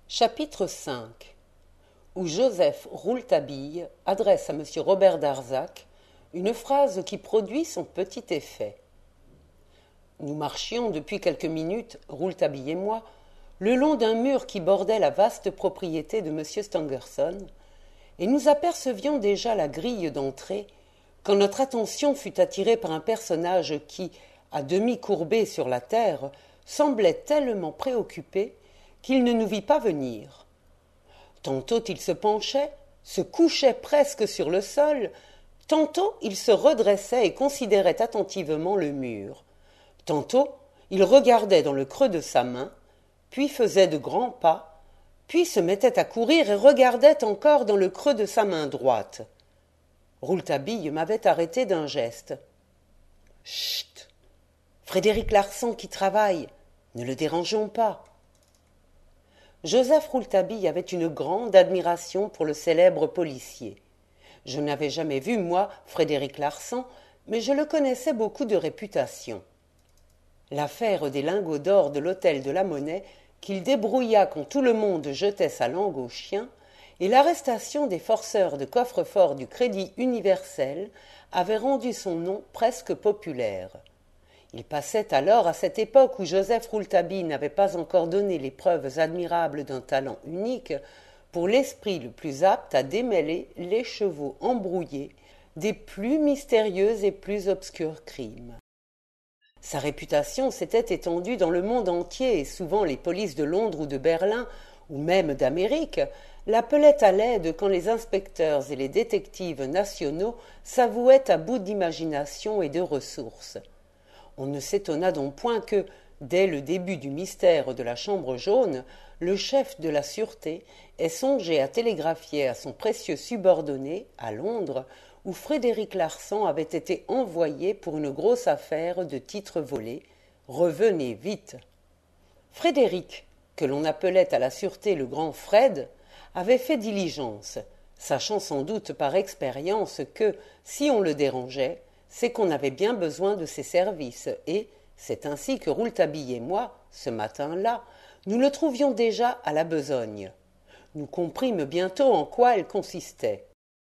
Chapitre V où Joseph Rouletabille adresse à M. Robert Darzac une phrase qui produit son petit effet. Nous marchions depuis quelques minutes, Rouletabille et moi, le long d'un mur qui bordait la vaste propriété de M. Stangerson, et nous apercevions déjà la grille d'entrée quand notre attention fut attirée par un personnage qui, à demi courbé sur la terre, semblait tellement préoccupé qu'il ne nous vit pas venir. Tantôt il se penchait, se couchait presque sur le sol, tantôt il se redressait et considérait attentivement le mur. Tantôt il regardait dans le creux de sa main, puis faisait de grands pas, puis se mettait à courir et regardait encore dans le creux de sa main droite. Rouletabille m'avait arrêté d'un geste. « Chut ! Frédéric Larsan qui travaille, ne le dérangeons pas. » Joseph Rouletabille avait une grande admiration pour le célèbre policier. Je n'avais jamais vu, moi, Frédéric Larsan, mais je le connaissais beaucoup de réputation. L'affaire des lingots d'or de l'hôtel de la Monnaie, qu'il débrouilla quand tout le monde jetait sa langue au chien, et l'arrestation des forceurs de coffre-fort du Crédit Universel avaient rendu son nom presque populaire. Il passait alors à cette époque où Joseph Rouletabille n'avait pas encore donné les preuves admirables d'un talent unique pour l'esprit le plus apte à démêler les chevaux embrouillés des plus mystérieux et plus obscurs crimes. Sa réputation s'était étendue dans le monde entier et souvent les polices de Londres ou de Berlin, ou même d'Amérique, l'appelaient à l'aide quand les inspecteurs et les détectives nationaux s'avouaient à bout d'imagination et de ressources. On ne s'étonna donc point que, dès le début du mystère de la Chambre jaune, le chef de la sûreté ait songé à télégraphier à son précieux subordonné, à Londres, où Frédéric Larsan avait été envoyé pour une grosse affaire de titres volés. « Revenez vite !» Frédéric, que l'on appelait à la sûreté le grand Fred, avait fait diligence, sachant sans doute par expérience que, si on le dérangeait, c'est qu'on avait bien besoin de ses services, et c'est ainsi que Rouletabille et moi, ce matin-là, nous le trouvions déjà à la besogne. Nous comprîmes bientôt en quoi elle consistait.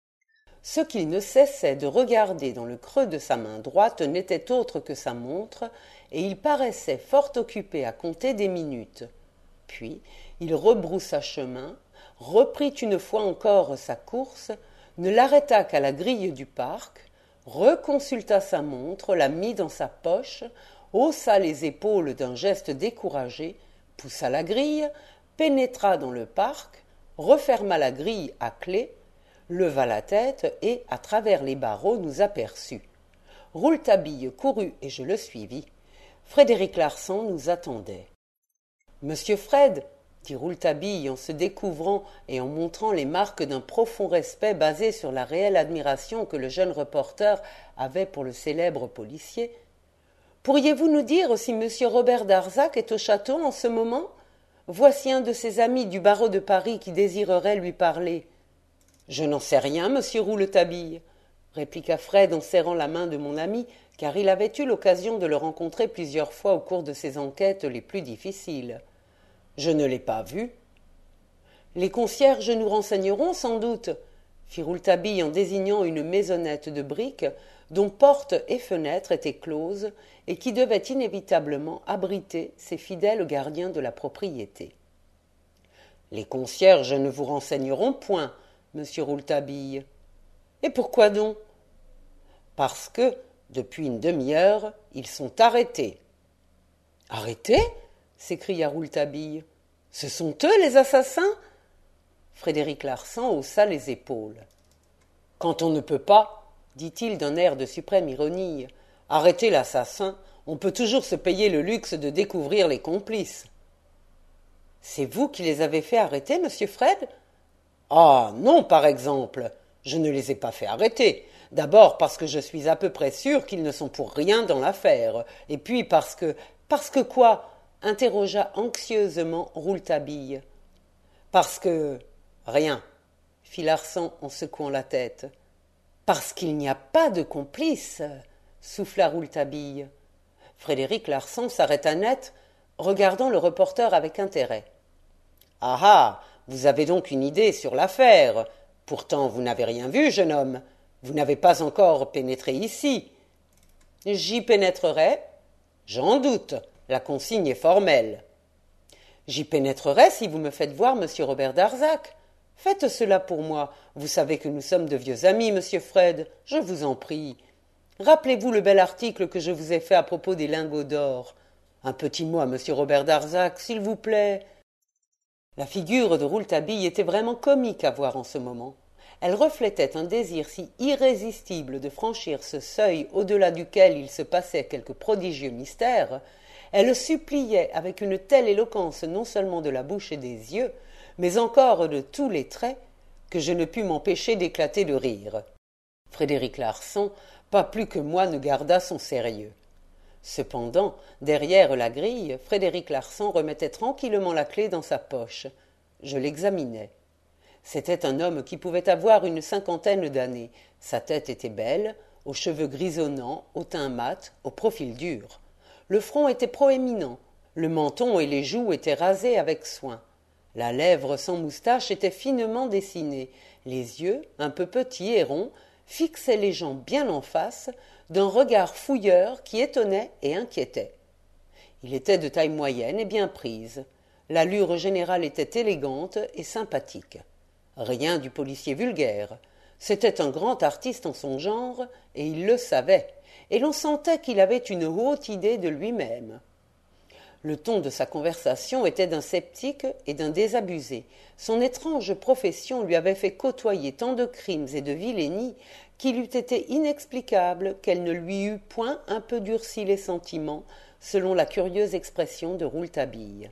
Ce qu'il ne cessait de regarder dans le creux de sa main droite n'était autre que sa montre, et il paraissait fort occupé à compter des minutes. Puis il rebroussa chemin, reprit une fois encore sa course, ne l'arrêta qu'à la grille du parc, reconsulta sa montre, la mit dans sa poche, haussa les épaules d'un geste découragé, poussa la grille, pénétra dans le parc, referma la grille à clé, leva la tête et, à travers les barreaux, nous aperçut. Rouletabille courut et je le suivis. Frédéric Larsan nous attendait. « Monsieur Fred !» dit Rouletabille en se découvrant et en montrant les marques d'un profond respect basé sur la réelle admiration que le jeune reporter avait pour le célèbre policier. « Pourriez-vous nous dire si M. Robert Darzac est au château en ce moment ? Voici un de ses amis du barreau de Paris qui désirerait lui parler. »« Je n'en sais rien, monsieur Rouletabille, » répliqua Fred en serrant la main de mon ami, car il avait eu l'occasion de le rencontrer plusieurs fois au cours de ses enquêtes les plus difficiles. « Je ne l'ai pas vu. »« Les concierges nous renseigneront sans doute, » fit Rouletabille en désignant une maisonnette de briques dont porte et fenêtres étaient closes et qui devait inévitablement abriter ses fidèles gardiens de la propriété. « Les concierges ne vous renseigneront point, monsieur Rouletabille. »« Et pourquoi donc ?»« Parce que, depuis une demi-heure, ils sont arrêtés. »« Arrêtés ?» s'écria Rouletabille. « Ce sont eux les assassins ?» Frédéric Larsan haussa les épaules. « Quand on ne peut pas, dit-il d'un air de suprême ironie, arrêter l'assassin, on peut toujours se payer le luxe de découvrir les complices. »« C'est vous qui les avez fait arrêter, monsieur Fred ?»« Ah non, par exemple, je ne les ai pas fait arrêter. D'abord parce que je suis à peu près sûr qu'ils ne sont pour rien dans l'affaire, et puis parce que... »« Parce que quoi ?» interrogea anxieusement Rouletabille. « Parce que... rien, » fit Larsan en secouant la tête. « Parce qu'il n'y a pas de complice, » souffla Rouletabille. Frédéric Larsan s'arrêta net, regardant le reporter avec intérêt. Ah ah, vous avez donc une idée sur l'affaire. Pourtant, vous n'avez rien vu, jeune homme. Vous n'avez pas encore pénétré ici. J'y pénétrerai. J'en doute. La consigne est formelle. J'y pénétrerai si vous me faites voir monsieur Robert Darzac. Faites cela pour moi. Vous savez que nous sommes de vieux amis, monsieur Fred. Je vous en prie. Rappelez-vous le bel article que je vous ai fait à propos des lingots d'or. Un petit mot à monsieur Robert Darzac, s'il vous plaît. La figure de Rouletabille était vraiment comique à voir en ce moment. Elle reflétait un désir si irrésistible de franchir ce seuil au-delà duquel il se passait quelque prodigieux mystère. Elle suppliait avec une telle éloquence non seulement de la bouche et des yeux, mais encore de tous les traits, que je ne pus m'empêcher d'éclater de rire. Frédéric Larsan, pas plus que moi, ne garda son sérieux. Cependant, derrière la grille, Frédéric Larsan remettait tranquillement la clé dans sa poche. Je l'examinais. C'était un homme qui pouvait avoir une cinquantaine d'années. Sa tête était belle, aux cheveux grisonnants, au teint mat, au profil dur. Le front était proéminent, le menton et les joues étaient rasés avec soin. La lèvre sans moustache était finement dessinée, les yeux, un peu petits et ronds, fixaient les gens bien en face, d'un regard fouilleur qui étonnait et inquiétait. Il était de taille moyenne et bien prise. L'allure générale était élégante et sympathique. Rien du policier vulgaire. C'était un grand artiste en son genre, et il le savait, et l'on sentait qu'il avait une haute idée de lui-même. Le ton de sa conversation était d'un sceptique et d'un désabusé. Son étrange profession lui avait fait côtoyer tant de crimes et de vilainies qu'il eût été inexplicable qu'elle ne lui eût point un peu durci les sentiments, selon la curieuse expression de Rouletabille.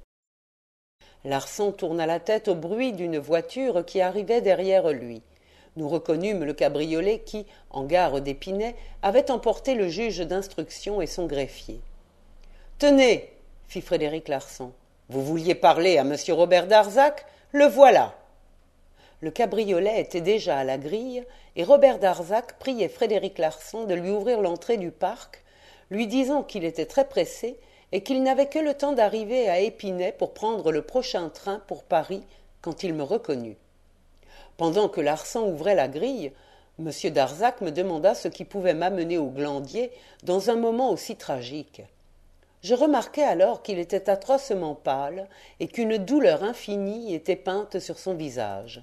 Larsan tourna la tête au bruit d'une voiture qui arrivait derrière lui. Nous reconnûmes le cabriolet qui, en gare d'Épinay, avait emporté le juge d'instruction et son greffier. « Tenez !» fit Frédéric Larsan. « Vous vouliez parler à monsieur Robert Darzac ? Le voilà !» Le cabriolet était déjà à la grille et Robert Darzac priait Frédéric Larsan de lui ouvrir l'entrée du parc, lui disant qu'il était très pressé et qu'il n'avait que le temps d'arriver à Épinay pour prendre le prochain train pour Paris quand il me reconnut. Pendant que Larsan ouvrait la grille, M. Darzac me demanda ce qui pouvait m'amener au Glandier dans un moment aussi tragique. Je remarquai alors qu'il était atrocement pâle et qu'une douleur infinie était peinte sur son visage.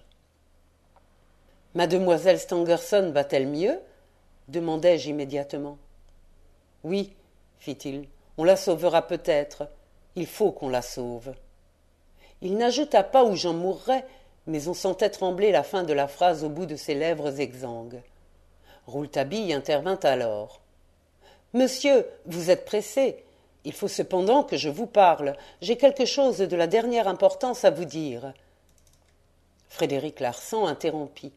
« Mademoiselle Stangerson va-t-elle mieux ?» demandai-je immédiatement. « Oui, fit-il, on la sauvera peut-être. Il faut qu'on la sauve. » Il n'ajouta pas où j'en mourrais, mais on sentait trembler la fin de la phrase au bout de ses lèvres exsangues. Rouletabille intervint alors. « Monsieur, vous êtes pressé. Il faut cependant que je vous parle. J'ai quelque chose de la dernière importance à vous dire. » Frédéric Larsan interrompit.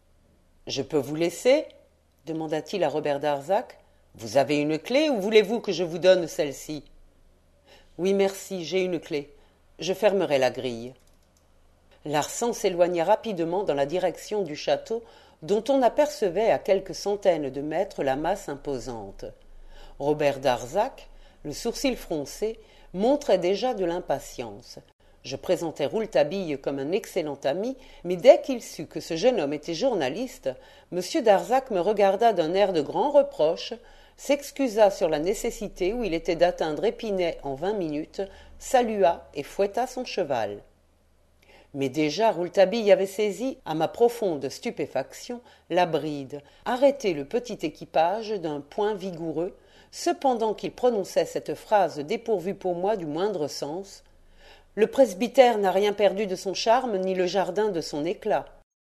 « Je peux vous laisser ?» demanda-t-il à Robert Darzac. « Vous avez une clé ou voulez-vous que je vous donne celle-ci ?»« Oui, merci, j'ai une clé. Je fermerai la grille. » Larsan s'éloigna rapidement dans la direction du château dont on apercevait à quelques centaines de mètres la masse imposante. Robert Darzac, le sourcil froncé, montrait déjà de l'impatience. Je présentai Rouletabille comme un excellent ami, mais dès qu'il sut que ce jeune homme était journaliste, M. Darzac me regarda d'un air de grand reproche, s'excusa sur la nécessité où il était d'atteindre Épinay en 20 minutes, salua et fouetta son cheval. Mais déjà Rouletabille avait saisi, à ma profonde stupéfaction, la bride, arrêté le petit équipage d'un poing vigoureux, cependant qu'il prononçait cette phrase dépourvue pour moi du moindre sens. Le presbytère n'a rien perdu de son charme, ni le jardin de son éclat.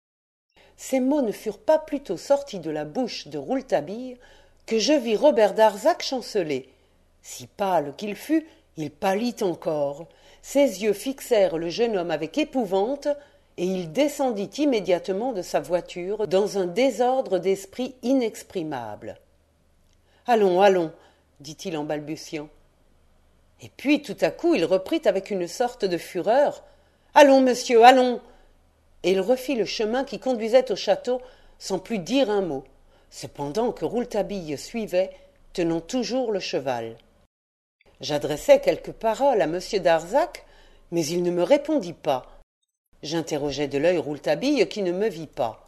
Ces mots ne furent pas plutôt sortis de la bouche de Rouletabille que je vis Robert Darzac chanceler. Si pâle qu'il fût, il pâlit encore. Ses yeux fixèrent le jeune homme avec épouvante, et il descendit immédiatement de sa voiture dans un désordre d'esprit inexprimable. « Allons, allons, dit-il en balbutiant. Et puis, tout à coup, il reprit avec une sorte de fureur. « Allons, monsieur, allons !» Et il refit le chemin qui conduisait au château sans plus dire un mot, cependant que Rouletabille suivait, tenant toujours le cheval. J'adressai quelques paroles à M. Darzac, mais il ne me répondit pas. J'interrogeai de l'œil Rouletabille qui ne me vit pas.